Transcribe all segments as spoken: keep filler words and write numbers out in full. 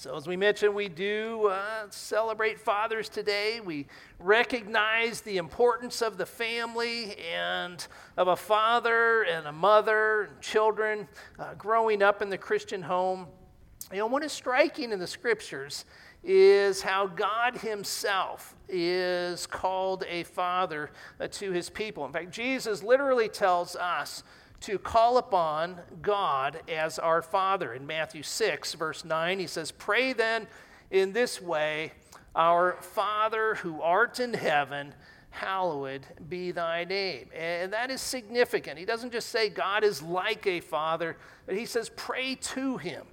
So as we mentioned, we do uh, celebrate fathers today. We recognize the importance of the family and of a father and a mother and children uh, growing up in the Christian home. You know, what is striking in the scriptures is how God himself is called a father uh, to his people. In fact, Jesus literally tells us to call upon God as our Father. In Matthew six, verse nine, he says, "Pray then in this way, our Father who art in heaven, hallowed be thy name." And that is significant. He doesn't just say God is like a father, but he says pray to him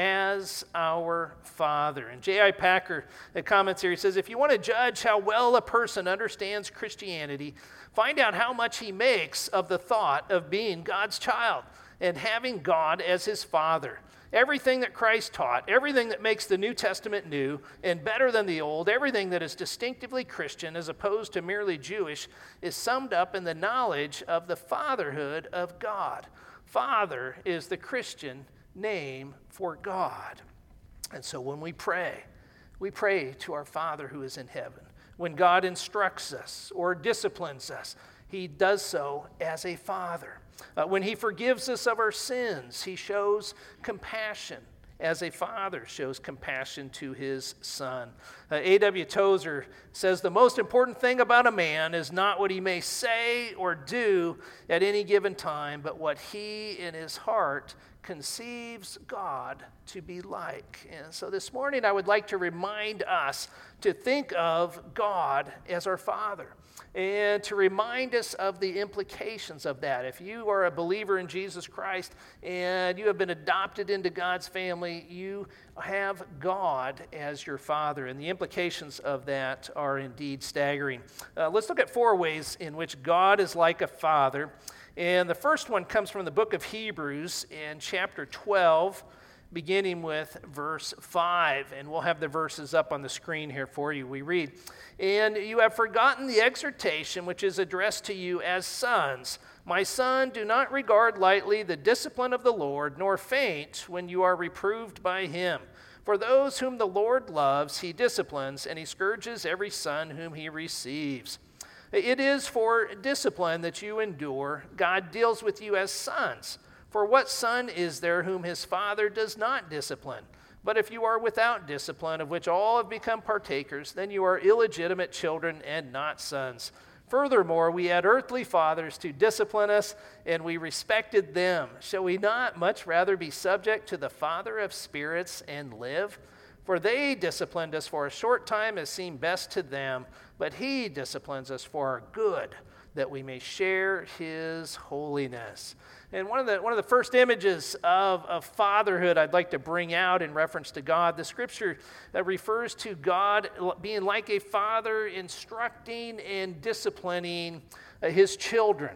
as our Father. And J I. Packer comments here, he says, if you want to judge how well a person understands Christianity, find out how much he makes of the thought of being God's child and having God as his Father. Everything that Christ taught, everything that makes the New Testament new and better than the Old, everything that is distinctively Christian as opposed to merely Jewish, is summed up in the knowledge of the fatherhood of God. Father is the Christian name for God. And so when we pray, we pray to our Father who is in heaven. When God instructs us or disciplines us, he does so as a father. Uh, when he forgives us of our sins, he shows compassion as a father shows compassion to his son. Uh, A W Tozer says, the most important thing about a man is not what he may say or do at any given time, but what he in his heart conceives God to be like. And so this morning I would like to remind us to think of God as our Father and to remind us of the implications of that. If you are a believer in Jesus Christ and you have been adopted into God's family, you have God as your Father, and the implications of that are indeed staggering. Uh, let's look at four ways in which God is like a father. And the first one comes from the book of Hebrews in chapter twelve, beginning with verse five. And we'll have the verses up on the screen here for you. We read, "And you have forgotten the exhortation which is addressed to you as sons. My son, do not regard lightly the discipline of the Lord, nor faint when you are reproved by him. For those whom the Lord loves, he disciplines, and he scourges every son whom he receives. It is for discipline that you endure. God deals with you as sons. For what son is there whom his father does not discipline? But if you are without discipline, of which all have become partakers, then you are illegitimate children and not sons. Furthermore, we had earthly fathers to discipline us, and we respected them. Shall we not much rather be subject to the Father of spirits and live? For they disciplined us for a short time as seemed best to them, but he disciplines us for our good, that we may share his holiness." And one of the one of the first images of, of fatherhood I'd like to bring out in reference to God, the scripture that refers to God being like a father instructing and disciplining uh, his children.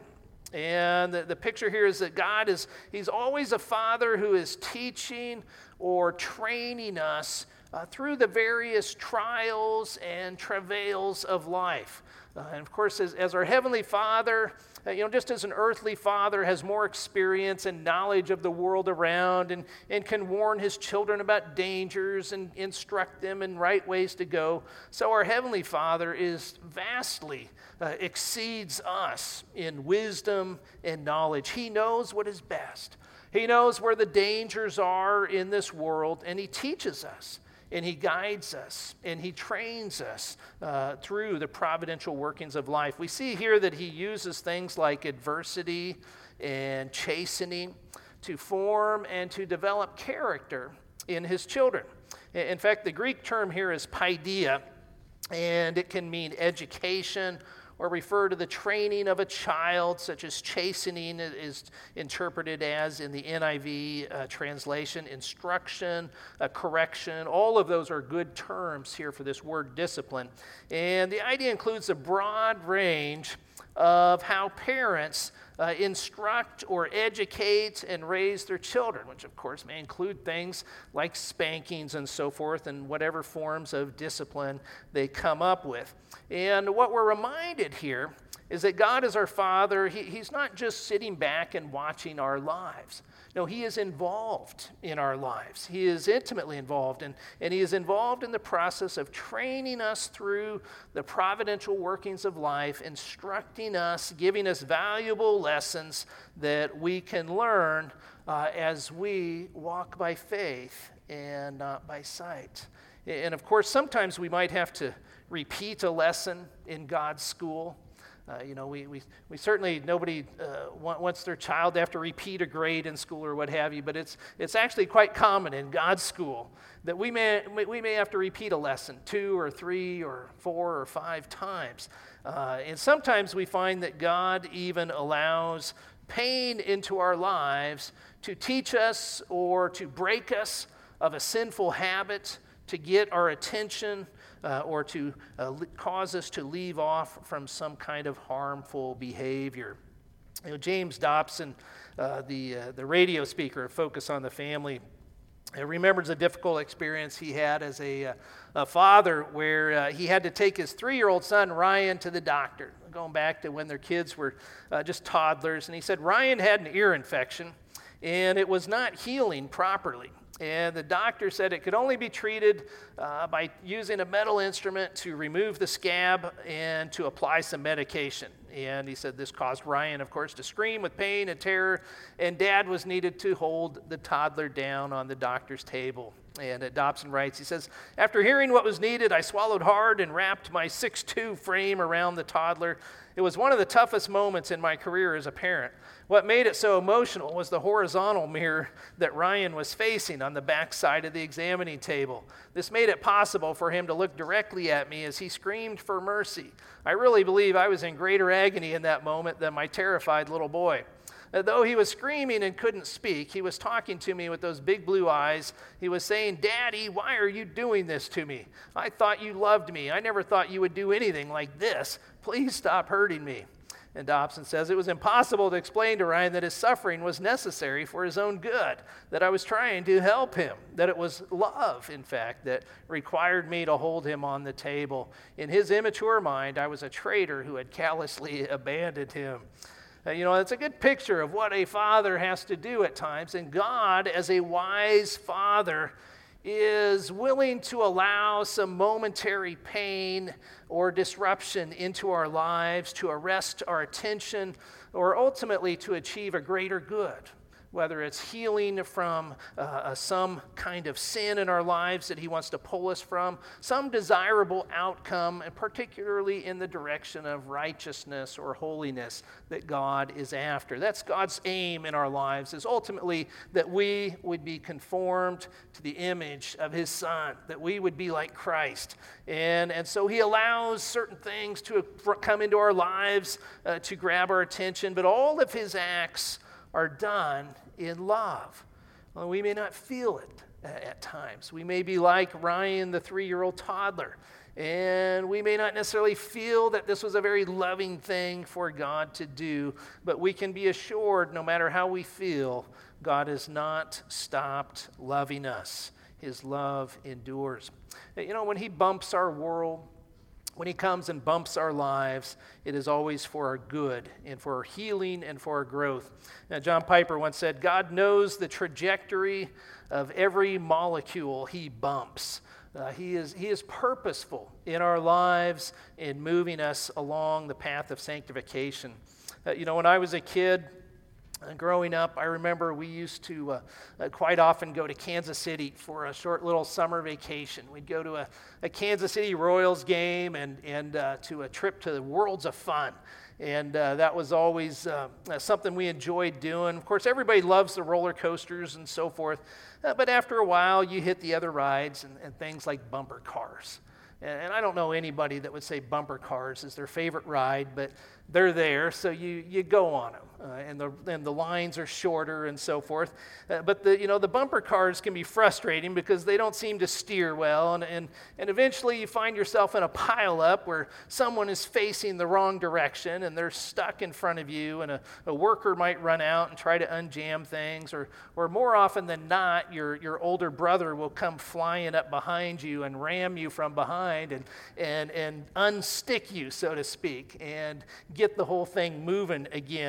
And the, the picture here is that God is, he's always a father who is teaching or training us uh, through the various trials and travails of life. Uh, and of course, as, as our Heavenly Father, uh, you know, just as an earthly father has more experience and knowledge of the world around and, and can warn his children about dangers and instruct them in right ways to go, so our Heavenly Father is vastly uh, exceeds us in wisdom and knowledge. He knows what is best. He knows where the dangers are in this world, and he teaches us. And he guides us, and he trains us uh, through the providential workings of life. We see here that he uses things like adversity and chastening to form and to develop character in his children. In fact, the Greek term here is paideia, and it can mean education or refer to the training of a child, such as chastening is interpreted as in the N I V uh, translation, instruction, uh, correction. All of those are good terms here for this word discipline. And the idea includes a broad range of how parents uh, instruct or educate and raise their children, which of course may include things like spankings and so forth and whatever forms of discipline they come up with. And what we're reminded here is that God is our Father. He, he's not just sitting back and watching our lives. No, he is involved in our lives. He is intimately involved, and, and he is involved in the process of training us through the providential workings of life, instructing us, giving us valuable lessons that we can learn uh, as we walk by faith and not by sight. And of course, sometimes we might have to repeat a lesson in God's school. Uh, you know, we, we, we certainly, nobody uh, wants their child to have to repeat a grade in school or what have you, but it's it's actually quite common in God's school that we may we may have to repeat a lesson two or three or four or five times. Uh, and sometimes we find that God even allows pain into our lives to teach us or to break us of a sinful habit, to get our attention, uh, or to uh, cause us to leave off from some kind of harmful behavior. You know, James Dobson, uh, the uh, the radio speaker of Focus on the Family, uh, remembers a difficult experience he had as a, uh, a father where uh, he had to take his three-year-old son, Ryan, to the doctor, going back to when their kids were uh, just toddlers. And he said Ryan had an ear infection, and it was not healing properly. And the doctor said it could only be treated uh, by using a metal instrument to remove the scab and to apply some medication. And he said this caused Ryan, of course, to scream with pain and terror, and Dad was needed to hold the toddler down on the doctor's table. And uh, Dobson writes, he says, after hearing what was needed, I swallowed hard and wrapped my six foot two frame around the toddler. It was one of the toughest moments in my career as a parent. What made it so emotional was the horizontal mirror that Ryan was facing on the back side of the examining table. This made it possible for him to look directly at me as he screamed for mercy. I really believe I was in greater agony in that moment than my terrified little boy. Though he was screaming and couldn't speak, he was talking to me with those big blue eyes. He was saying, Daddy, why are you doing this to me? I thought you loved me. I never thought you would do anything like this. Please stop hurting me. And Dobson says, it was impossible to explain to Ryan that his suffering was necessary for his own good, that I was trying to help him, that it was love, in fact, that required me to hold him on the table. In his immature mind, I was a traitor who had callously abandoned him. Uh, you know, it's a good picture of what a father has to do at times. And God, as a wise father, is willing to allow some momentary pain or disruption into our lives to arrest our attention or ultimately to achieve a greater good. Whether it's healing from uh, some kind of sin in our lives that he wants to pull us from, some desirable outcome, and particularly in the direction of righteousness or holiness that God is after. That's God's aim in our lives, is ultimately that we would be conformed to the image of his Son, that we would be like Christ. And, and so he allows certain things to come into our lives uh, to grab our attention, but all of his acts are done in love. Well, we may not feel it at times. We may be like Ryan, the three-year-old toddler, and we may not necessarily feel that this was a very loving thing for God to do, but we can be assured, no matter how we feel, God has not stopped loving us. His love endures. You know, when he bumps our world, when he comes and bumps our lives, it is always for our good and for our healing and for our growth. Now, John Piper once said, God knows the trajectory of every molecule he bumps. Uh, he is, he is purposeful in our lives in moving us along the path of sanctification. Uh, you know, when I was a kid, Uh, growing up, I remember we used to uh, uh, quite often go to Kansas City for a short little summer vacation. We'd go to a, a Kansas City Royals game and, and uh, to a trip to the Worlds of Fun. And uh, that was always uh, uh, something we enjoyed doing. Of course, everybody loves the roller coasters and so forth. Uh, but after a while, you hit the other rides and, and things like bumper cars. And, and I don't know anybody that would say bumper cars is their favorite ride, but they're there, so you, you go on them. Uh, and the and the lines are shorter and so forth. Uh, but the you know the bumper cars can be frustrating because they don't seem to steer well, and, and and eventually you find yourself in a pileup where someone is facing the wrong direction and they're stuck in front of you, and a, a worker might run out and try to unjam things, or or more often than not, your your older brother will come flying up behind you and ram you from behind and and and unstick you, so to speak, and get the whole thing moving again, and all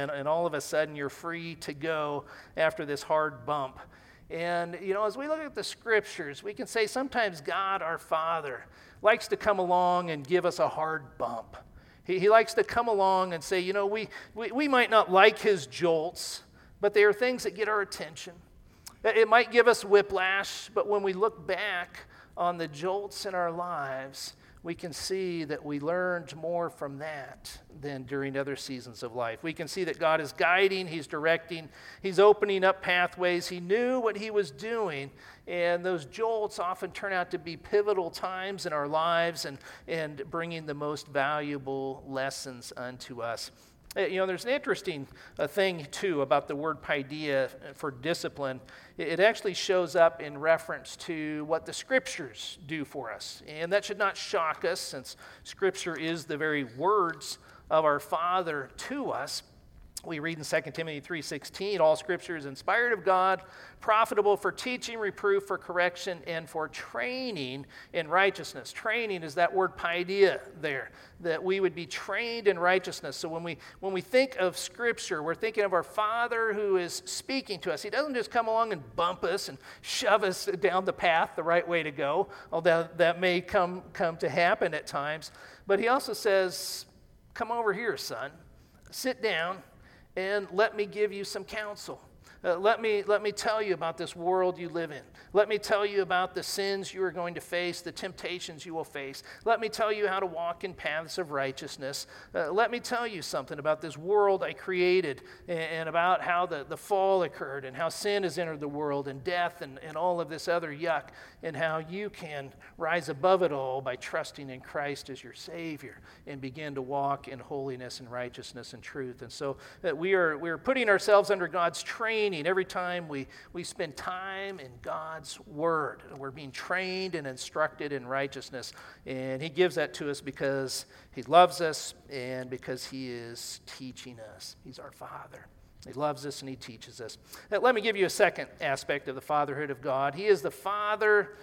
all of a sudden you're free to go after this hard bump. And, you know, as we look at the scriptures, we can say sometimes God, our Father, likes to come along and give us a hard bump. He, he likes to come along and say, you know, we, we, we might not like his jolts, but they are things that get our attention. It might give us whiplash, but when we look back on the jolts in our lives, we can see that we learned more from that than during other seasons of life. We can see that God is guiding, he's directing, he's opening up pathways. He knew what he was doing, and those jolts often turn out to be pivotal times in our lives and, and bringing the most valuable lessons unto us. You know, there's an interesting uh, thing, too, about the word paideia for discipline. It actually shows up in reference to what the Scriptures do for us. And that should not shock us, since Scripture is the very words of our Father to us. We read in Second Timothy three sixteen, all Scripture is inspired of God, profitable for teaching, reproof, for correction, and for training in righteousness. Training is that word paideia there, that we would be trained in righteousness. So when we when we think of Scripture, we're thinking of our Father who is speaking to us. He doesn't just come along and bump us and shove us down the path the right way to go, although that may come, come to happen at times. But he also says, come over here, son, sit down, and let me give you some counsel. Uh, let me let me tell you about this world you live in. Let me tell you about the sins you are going to face, the temptations you will face. Let me tell you how to walk in paths of righteousness. Uh, let me tell you something about this world I created, and, and about how the, the fall occurred, and how sin has entered the world, and death, and, and all of this other yuck, and how you can rise above it all by trusting in Christ as your Savior and begin to walk in holiness and righteousness and truth. And so uh, we are we are putting ourselves under God's training every time we, we spend time in God's Word. We're being trained and instructed in righteousness. And he gives that to us because he loves us and because he is teaching us. He's our Father. He loves us and he teaches us. Now, let me give you a second aspect of the fatherhood of God. He is the Father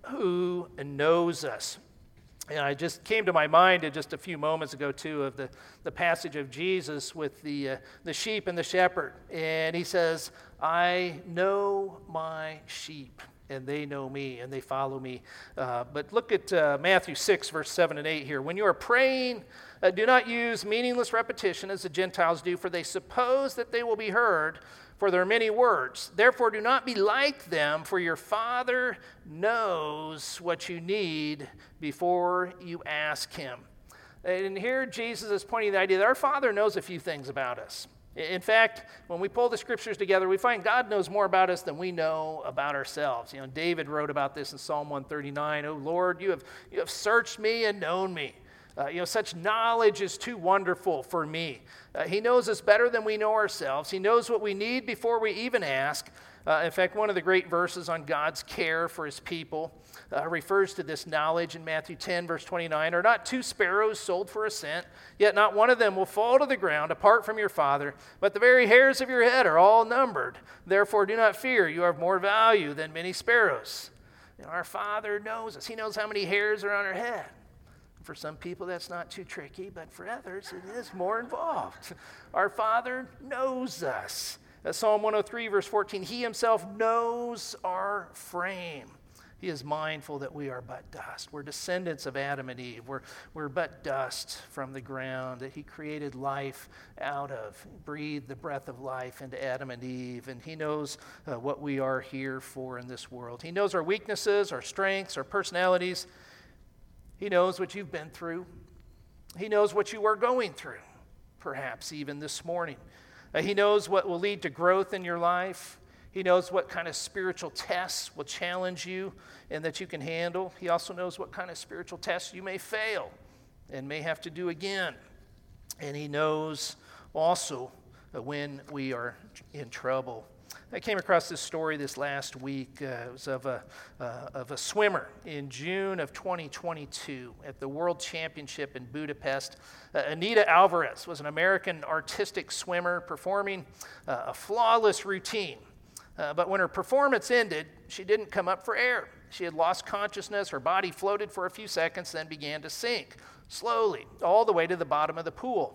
who knows us. And I just came to my mind just a few moments ago, too, of the, the passage of Jesus with the, uh, the sheep and the shepherd. And he says, I know my sheep, and they know me, and they follow me. Uh, but look at uh, Matthew six, verse seven and eight here. When you are praying, uh, do not use meaningless repetition as the Gentiles do, for they suppose that they will be heard for their many words. Therefore, do not be like them, for your Father knows what you need before you ask him. And here Jesus is pointing to the idea that our Father knows a few things about us. In fact, when we pull the Scriptures together, we find God knows more about us than we know about ourselves. You know, David wrote about this in Psalm one thirty-nine. Oh Lord, you have, you have searched me and known me. Uh, you know, such knowledge is too wonderful for me. Uh, he knows us better than we know ourselves. He knows what we need before we even ask. Uh, in fact, one of the great verses on God's care for his people uh, refers to this knowledge in Matthew ten, verse twenty-nine. Are not two sparrows sold for a cent? Yet not one of them will fall to the ground apart from your Father, but the very hairs of your head are all numbered. Therefore do not fear, you are of more value than many sparrows. You know, our Father knows us. He knows how many hairs are on our head. For some people, that's not too tricky, but for others, it is more involved. Our Father knows us. Uh, Psalm one oh three, verse fourteen, he himself knows our frame. He is mindful that we are but dust. We're descendants of Adam and Eve. We're, we're but dust from the ground that he created life out of, breathed the breath of life into Adam and Eve, and he knows uh, what we are here for in this world. He knows our weaknesses, our strengths, our personalities. He knows what you've been through. He knows what you are going through, perhaps even this morning. Uh, he knows what will lead to growth in your life. He knows what kind of spiritual tests will challenge you and that you can handle. He also knows what kind of spiritual tests you may fail and may have to do again. And he knows also uh, when we are in trouble. I came across this story this last week. Uh, it was of a, uh, of a swimmer in June of twenty twenty-two at the World Championship in Budapest. Uh, Anita Alvarez was an American artistic swimmer performing uh, a flawless routine. Uh, but when her performance ended, she didn't come up for air. She had lost consciousness. Her body floated for a few seconds, then began to sink slowly all the way to the bottom of the pool.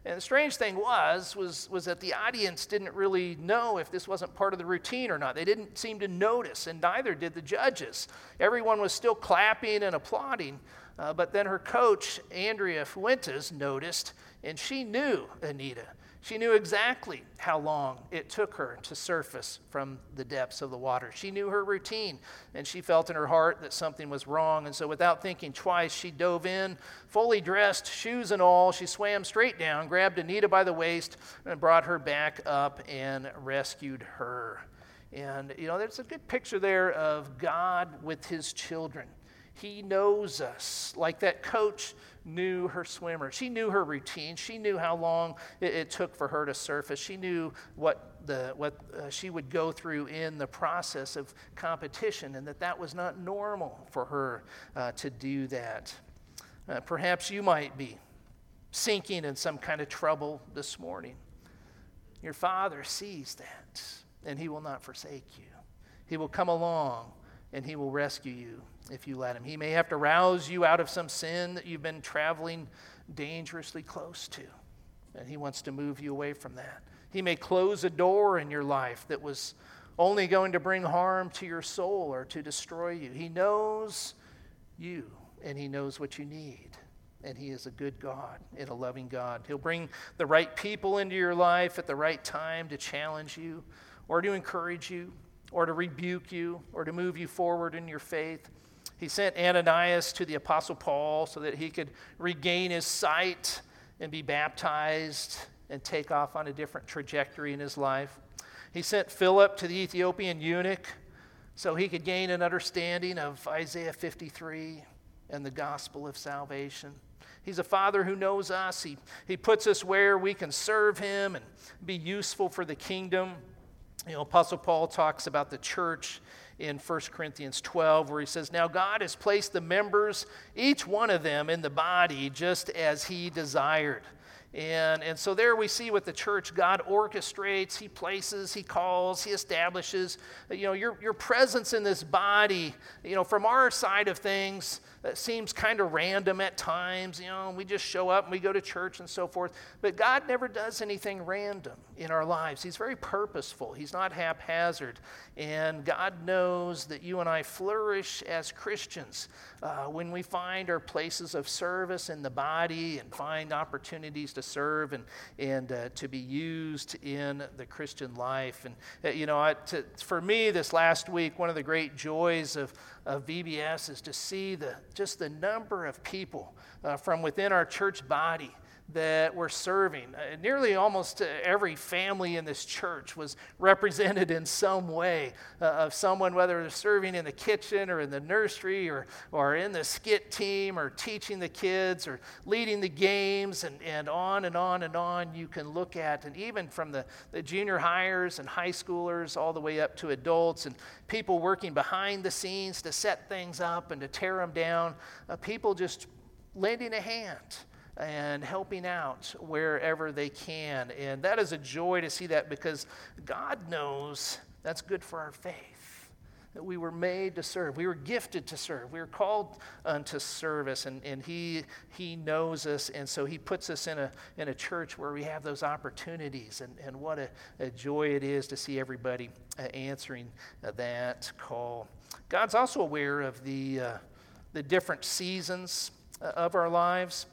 And the strange thing was, was, was that the audience didn't really know if this wasn't part of the routine or not. They didn't seem to notice, and neither did the judges. Everyone was still clapping and applauding, uh, but then her coach, Andrea Fuentes, noticed, and she knew Anita. She knew exactly how long it took her to surface from the depths of the water. She knew her routine, and she felt in her heart that something was wrong. And so without thinking twice, she dove in, fully dressed, shoes and all. She swam straight down, grabbed Anita by the waist, and brought her back up and rescued her. And, you know, there's a good picture there of God with his children. He knows us, like that coach knew her swimmer. She knew her routine. She knew how long it, it took for her to surface. She knew what the what uh, she would go through in the process of competition, and that that was not normal for her uh, to do that. Uh, perhaps you might be sinking in some kind of trouble this morning. Your Father sees that, and he will not forsake you. He will come along, and he will rescue you if you let him. He may have to rouse you out of some sin that you've been traveling dangerously close to, and he wants to move you away from that. He may close a door in your life that was only going to bring harm to your soul or to destroy you. He knows you, and he knows what you need, and he is a good God and a loving God. He'll bring the right people into your life at the right time to challenge you or to encourage you, or to rebuke you, or to move you forward in your faith. He sent Ananias to the Apostle Paul so that he could regain his sight and be baptized and take off on a different trajectory in his life. He sent Philip to the Ethiopian eunuch so he could gain an understanding of Isaiah fifty-three and the gospel of salvation. He's a Father who knows us. He, he puts us where we can serve him and be useful for the kingdom. You know, Apostle Paul talks about the church in First Corinthians twelve, where he says, "Now God has placed the members, each one of them, in the body just as he desired." And, and so there we see with the church, God orchestrates, he places, he calls, he establishes. You know, your, your presence in this body, you know, from our side of things, that seems kind of random at times. You know, we just show up and we go to church and so forth. But God never does anything random in our lives. He's very purposeful. He's not haphazard. And God knows that you and I flourish as Christians uh, when we find our places of service in the body and find opportunities to serve and, and uh, to be used in the Christian life. And, uh, you know, I, to, for me this last week, one of the great joys of, of V B S is to see the just the number of people uh, from within our church body that we're serving. Uh, nearly almost uh, every family in this church was represented in some way uh, of someone, whether they're serving in the kitchen or in the nursery or, or in the skit team or teaching the kids or leading the games, and, and on and on and on you can look at. And even from the, the junior hires and high schoolers all the way up to adults, and people working behind the scenes to set things up and to tear them down, uh, people just lending a hand and helping out wherever they can. And that is a joy to see that, because God knows that's good for our faith, that we were made to serve. We were gifted to serve. We were called unto service, and, and he, he knows us, and so he puts us in a, in a church where we have those opportunities, and, and what a, a joy it is to see everybody uh, answering uh, that call. God's also aware of the, uh, the different seasons uh, of our lives,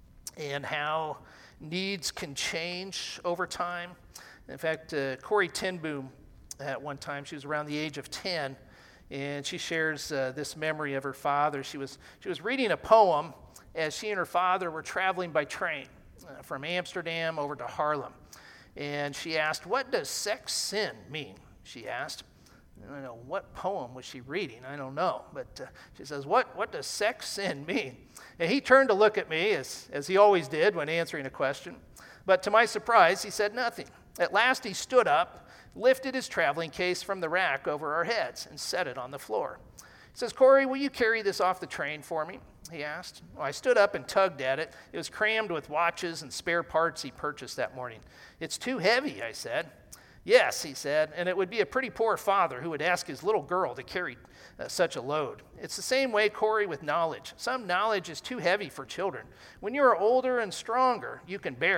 and how needs can change over time. In fact, uh, Corrie ten Boom, at one time, she was around the age of ten, and she shares uh, this memory of her father. She was, she was reading a poem as she and her father were traveling by train uh, from Amsterdam over to Haarlem. And she asked, "What does sex sin mean?" she asked. I don't know, what poem was she reading? I don't know. But uh, she says, what, what does sex sin mean? And he turned to look at me, as, as he always did when answering a question. But to my surprise, he said nothing. At last he stood up, lifted his traveling case from the rack over our heads, and set it on the floor. He says, "Corrie, will you carry this off the train for me?" he asked. Well, I stood up and tugged at it. It was crammed with watches and spare parts he purchased that morning. "It's too heavy," I said. "Yes," he said, "and it would be a pretty poor father who would ask his little girl to carry uh, such a load. It's the same way, Corrie, with knowledge. Some knowledge is too heavy for children. When you are older and stronger, you can bear it.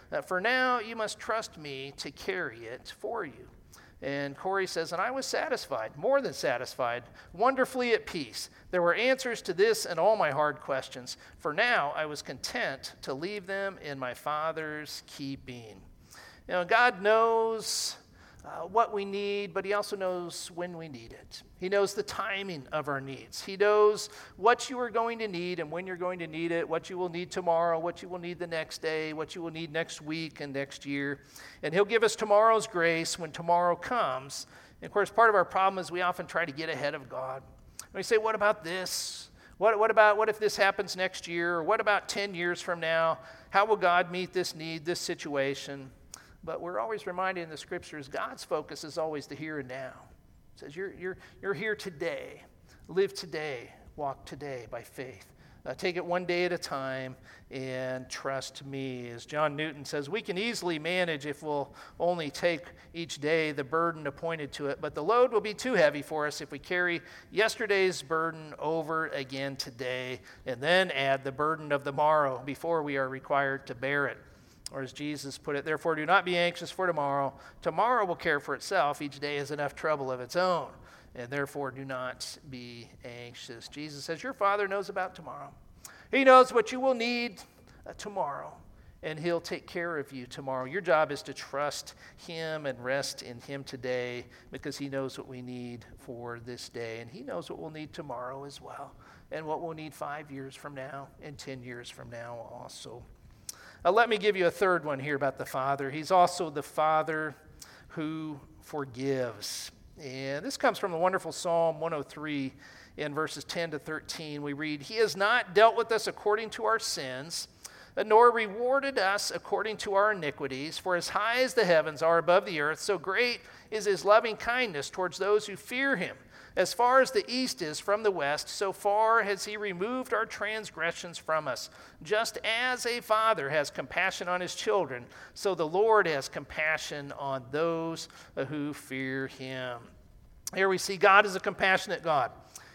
Uh, for now, you must trust me to carry it for you." And Corey says, "And I was satisfied, more than satisfied, wonderfully at peace. There were answers to this and all my hard questions. For now, I was content to leave them in my Father's keeping." You know, God knows uh, what we need, but he also knows when we need it. He knows the timing of our needs. He knows what you are going to need and when you're going to need it, what you will need tomorrow, what you will need the next day, what you will need next week and next year. And he'll give us tomorrow's grace when tomorrow comes. And of course, part of our problem is we often try to get ahead of God. And we say, what about this? What, what about, what if this happens next year? Or what about ten years from now? How will God meet this need, this situation? But we're always reminded in the scriptures, God's focus is always the here and now. It says, you're, you're, you're here today. Live today. Walk today by faith. Uh, take it one day at a time and trust me. As John Newton says, we can easily manage if we'll only take each day the burden appointed to it, but the load will be too heavy for us if we carry yesterday's burden over again today and then add the burden of the morrow before we are required to bear it. Or as Jesus put it, therefore do not be anxious for tomorrow. Tomorrow will care for itself. Each day has enough trouble of its own. And therefore do not be anxious. Jesus says, your Father knows about tomorrow. He knows what you will need uh, tomorrow. And he'll take care of you tomorrow. Your job is to trust him and rest in him today because he knows what we need for this day. And he knows what we'll need tomorrow as well. And what we'll need five years from now and ten years from now also. Uh, let me give you a third one here about the Father. He's also the Father who forgives. And this comes from the wonderful Psalm one oh three in verses ten to thirteen. We read, he has not dealt with us according to our sins, nor rewarded us according to our iniquities. For as high as the heavens are above the earth, so great is his loving kindness towards those who fear him. As far as the east is from the west, so far has he removed our transgressions from us. Just as a father has compassion on his children, so the Lord has compassion on those who fear him. Here we see God is a compassionate God.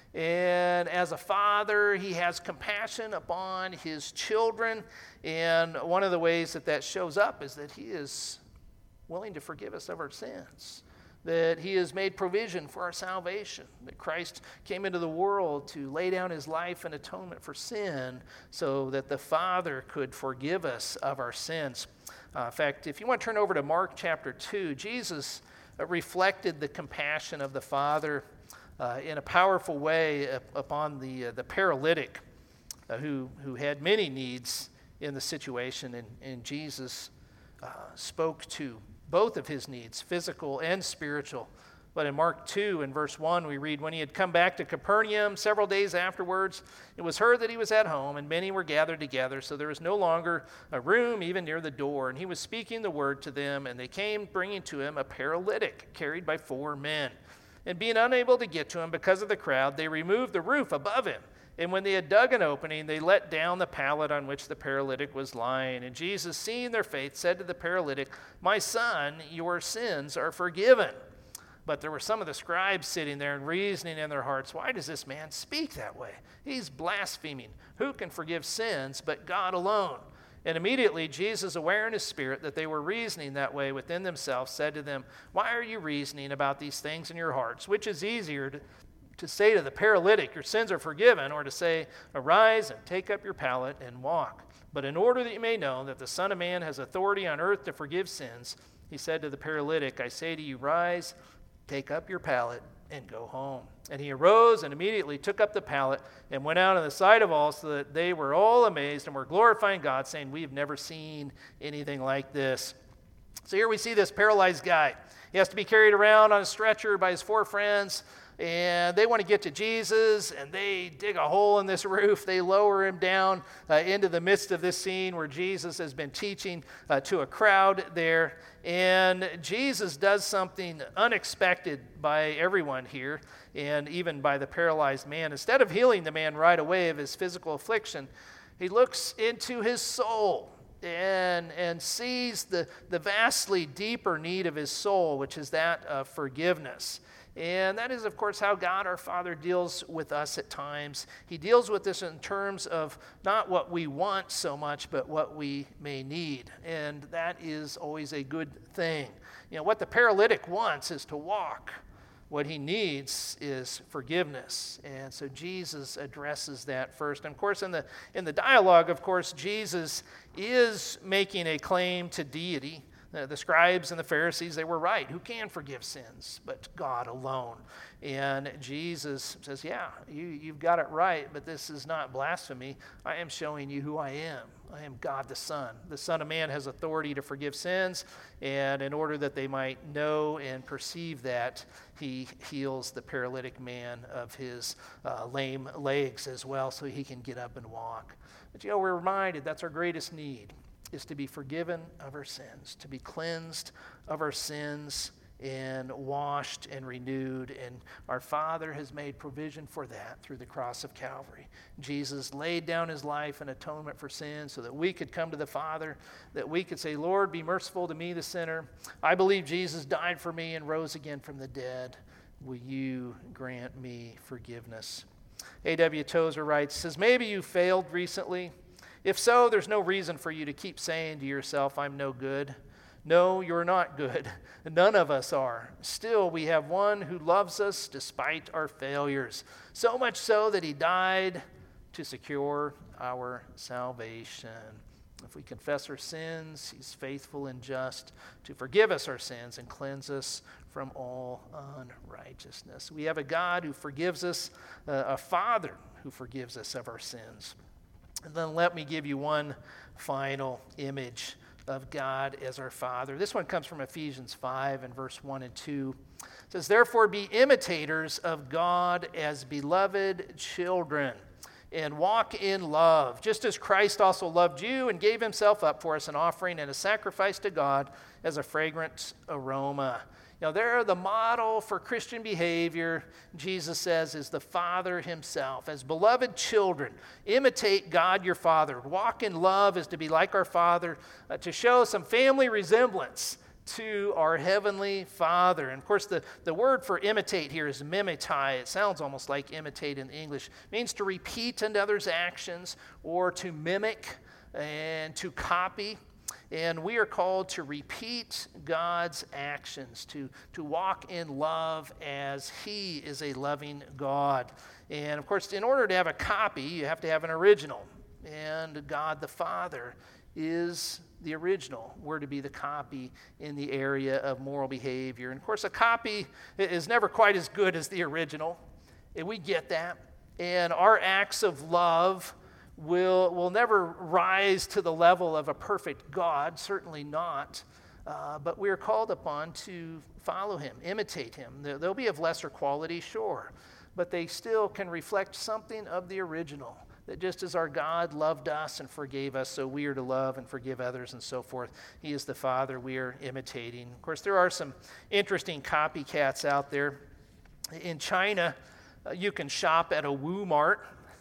And as a father, he has compassion upon his children. And one of the ways that that shows up is that he is willing to forgive us of our sins. That he has made provision for our salvation, that Christ came into the world to lay down his life in atonement for sin so that the Father could forgive us of our sins. Uh, in fact, if you want to turn over to Mark chapter two, Jesus uh, reflected the compassion of the Father uh, in a powerful way upon the, uh, the paralytic uh, who, who had many needs in the situation, and, and Jesus uh, spoke to both of his needs, physical and spiritual. But in Mark two, in verse one, we read, when he had come back to Capernaum several days afterwards, it was heard that he was at home, and many were gathered together, so there was no longer a room even near the door. And he was speaking the word to them, and they came bringing to him a paralytic carried by four men. And being unable to get to him because of the crowd, they removed the roof above him. And when they had dug an opening, they let down the pallet on which the paralytic was lying. And Jesus, seeing their faith, said to the paralytic, my son, your sins are forgiven. But there were some of the scribes sitting there and reasoning in their hearts, why does this man speak that way? He's blaspheming. Who can forgive sins but God alone? And immediately Jesus, aware in his spirit that they were reasoning that way within themselves, said to them, why are you reasoning about these things in your hearts? Which is easier to to say to the paralytic, your sins are forgiven, or to say, arise and take up your pallet and walk. But in order that you may know that the Son of Man has authority on earth to forgive sins, he said to the paralytic, I say to you, rise, take up your pallet, and go home. And he arose and immediately took up the pallet and went out in the sight of all, so that they were all amazed and were glorifying God, saying, we have never seen anything like this. So here we see this paralyzed guy. He has to be carried around on a stretcher by his four friends. And they want to get to Jesus, and they dig a hole in this roof. They lower him down uh, into the midst of this scene where Jesus has been teaching uh, to a crowd there. And Jesus does something unexpected by everyone here, and even by the paralyzed man. Instead of healing the man right away of his physical affliction, he looks into his soul and, and sees the, the vastly deeper need of his soul, which is that of forgiveness. And that is, of course, how God our Father deals with us at times. He deals with this in terms of not what we want so much, but what we may need. And that is always a good thing. You know, what the paralytic wants is to walk. What he needs is forgiveness. And so Jesus addresses that first. And of course, in the in the dialogue, of course, Jesus is making a claim to deity. The, the scribes and the Pharisees, they were right. Who can forgive sins but God alone? And Jesus says, yeah, you, you've got it right, but this is not blasphemy. I am showing you who I am. I am God the Son. The Son of Man has authority to forgive sins, and in order that they might know and perceive that, he heals the paralytic man of his uh, lame legs as well so he can get up and walk. But you know, we're reminded that's our greatest need, is to be forgiven of our sins, to be cleansed of our sins and washed and renewed. And our Father has made provision for that through the cross of Calvary. Jesus laid down his life in atonement for sin so that we could come to the Father, that we could say, Lord, be merciful to me, the sinner. I believe Jesus died for me and rose again from the dead. Will you grant me forgiveness? A W Tozer writes, says, maybe you failed recently. If so, there's no reason for you to keep saying to yourself, I'm no good. No, you're not good. None of us are. Still, we have one who loves us despite our failures, so much so that he died to secure our salvation. If we confess our sins, he's faithful and just to forgive us our sins and cleanse us from all unrighteousness. We have a God who forgives us, uh, a Father who forgives us of our sins. And then let me give you one final image of God as our Father. This one comes from Ephesians five and verse one and two. It says, therefore be imitators of God as beloved children, and walk in love, just as Christ also loved you and gave himself up for us, an offering and a sacrifice to God as a fragrant aroma. You know, they're the model for Christian behavior, Jesus says, is the Father himself. As beloved children, imitate God your Father. Walk in love is to be like our Father, uh, to show some family resemblance to our Heavenly Father. And of course, the, the word for imitate here is mimetai. It sounds almost like imitate in English. It means to repeat another's actions or to mimic and to copy. And we are called to repeat God's actions, to, to walk in love as he is a loving God. And of course, in order to have a copy, you have to have an original. And God the Father is the original. We're to be the copy in the area of moral behavior. And of course, a copy is never quite as good as the original. And we get that. And our acts of love will will never rise to the level of a perfect God, certainly not. Uh, but we are called upon to follow him, imitate him. They'll be of lesser quality, sure, but they still can reflect something of the original. That just as our God loved us and forgave us, so we are to love and forgive others and so forth. He is the Father we are imitating. Of course, there are some interesting copycats out there. In China, uh, you can shop at a Walmart,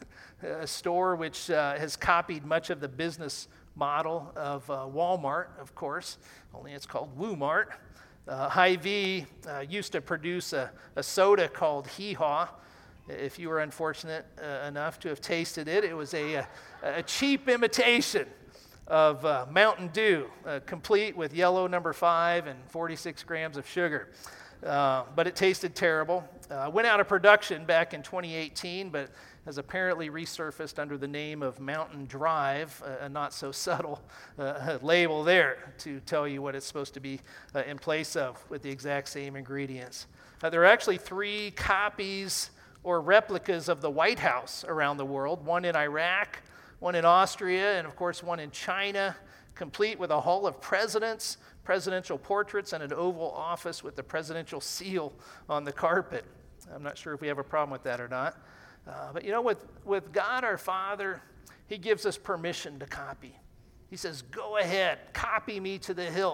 a store which uh, has copied much of the business model of uh, Walmart, of course, only it's called Walmart. Uh, Hy-Vee uh, used to produce a, a soda called Hee-Haw. If you were unfortunate uh, enough to have tasted it, it was a, a, a cheap imitation of uh, Mountain Dew, uh, complete with yellow number five and forty-six grams of sugar. Uh, but it tasted terrible. Uh, went out of production back in twenty eighteen, but has apparently resurfaced under the name of Mountain Drive, a, a not so subtle uh, label there to tell you what it's supposed to be uh, in place of with the exact same ingredients. Uh, there are actually three copies or replicas of the White House around the world, one in Iraq, one in Austria, and of course one in China, complete with a hall of presidents, presidential portraits, and an oval office with the presidential seal on the carpet. I'm not sure if we have a problem with that or not. Uh, but you know, with, with God our Father, he gives us permission to copy. He says, go ahead, copy me to the hilt.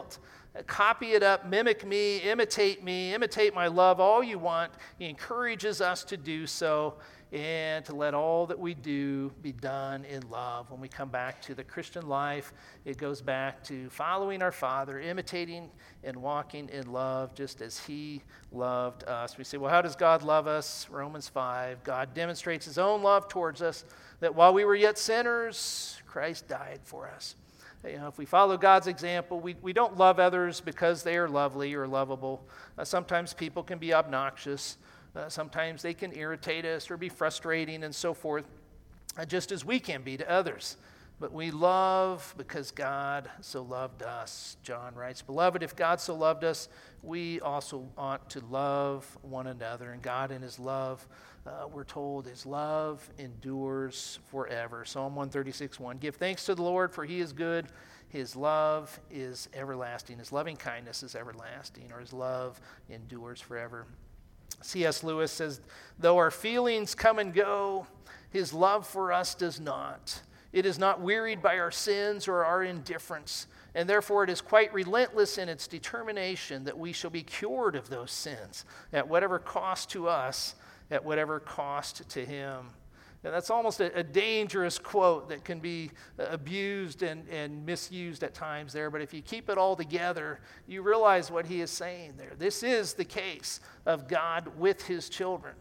copy it up, mimic me, imitate me, imitate my love, all you want. He encourages us to do so and to let all that we do be done in love. When we come back to the Christian life, it goes back to following our Father, imitating and walking in love just as he loved us. We say, well, how does God love us? Romans five, God demonstrates his own love towards us, that while we were yet sinners, Christ died for us. You know, if we follow God's example, we, we don't love others because they are lovely or lovable. Uh, sometimes people can be obnoxious. Uh, sometimes they can irritate us or be frustrating and so forth, uh, just as we can be to others. But we love because God so loved us. John writes, beloved, if God so loved us, we also ought to love one another. And God in his love, uh, we're told, his love endures forever. Psalm one thirty-six, one, give thanks to the Lord, for he is good. His love is everlasting. His loving kindness is everlasting, or his love endures forever. C S Lewis says, though our feelings come and go, his love for us does not. It is not wearied by our sins or our indifference, and therefore it is quite relentless in its determination that we shall be cured of those sins, at whatever cost to us, at whatever cost to him. And that's almost a, a dangerous quote that can be abused and, and misused at times there. But if you keep it all together, you realize what he is saying there. This is the case of God with his children,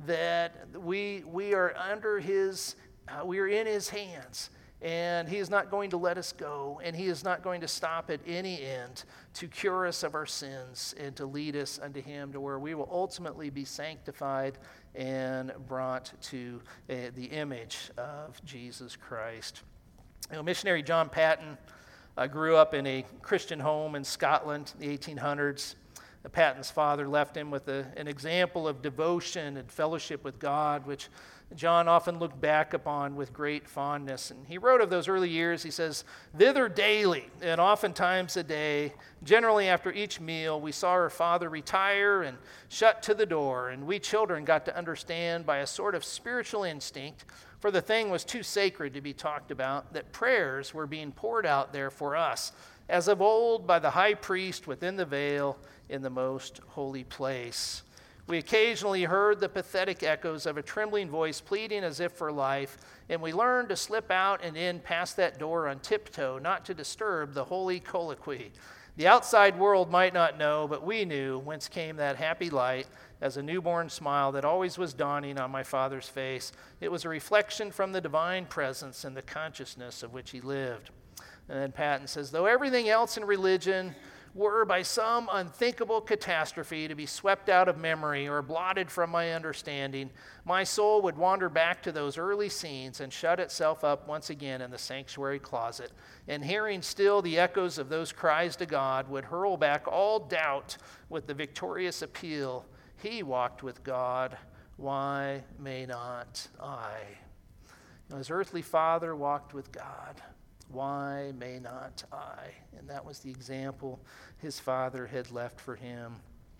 that we, we are under his, uh, we are in his hands. And he is not going to let us go, and he is not going to stop at any end to cure us of our sins and to lead us unto him, to where we will ultimately be sanctified and brought to uh, the image of Jesus Christ. You know, missionary John Paton uh, grew up in a Christian home in Scotland in the eighteen hundreds. Uh, Paton's father left him with a, an example of devotion and fellowship with God, which John often looked back upon with great fondness. And he wrote of those early years, he says, thither daily, and oftentimes a day, generally after each meal, we saw our father retire and shut to the door, and we children got to understand by a sort of spiritual instinct, for the thing was too sacred to be talked about, that prayers were being poured out there for us, as of old by the high priest within the veil in the most holy place. We occasionally heard the pathetic echoes of a trembling voice pleading as if for life, and we learned to slip out and in past that door on tiptoe, not to disturb the holy colloquy. The outside world might not know, but we knew whence came that happy light as a newborn smile that always was dawning on my father's face. It was a reflection from the divine presence and the consciousness of which he lived. And then Paton says, though everything else in religion were by some unthinkable catastrophe to be swept out of memory or blotted from my understanding, my soul would wander back to those early scenes and shut itself up once again in the sanctuary closet, and hearing still the echoes of those cries to God, would hurl back all doubt with the victorious appeal, he walked with God, why may not I? You know, his earthly father walked with God. Why may not I? And that was the example his father had left for him.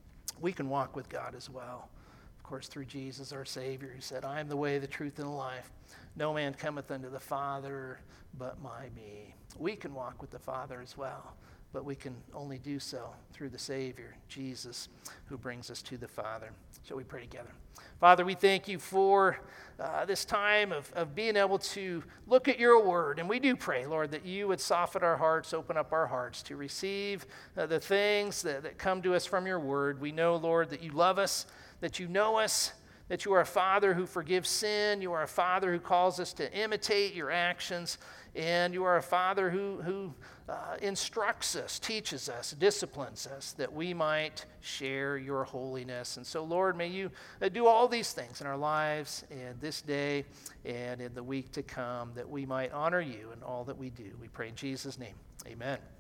We can walk with God as well. Of course, through Jesus, our Savior, who said, I am the way, the truth, and the life. No man cometh unto the Father but by me. We can walk with the Father as well, but we can only do so through the Savior, Jesus, who brings us to the Father. Shall we pray together? Father, we thank you for uh, this time of, of being able to look at your word. And we do pray, Lord, that you would soften our hearts, open up our hearts to receive uh, the things that, that come to us from your word. We know, Lord, that you love us, that you know us, that you are a Father who forgives sin. You are a Father who calls us to imitate your actions. And you are a Father who, who uh, instructs us, teaches us, disciplines us, that we might share your holiness. And so, Lord, may you uh, do all these things in our lives and this day and in the week to come, that we might honor you in all that we do. We pray in Jesus' name. Amen.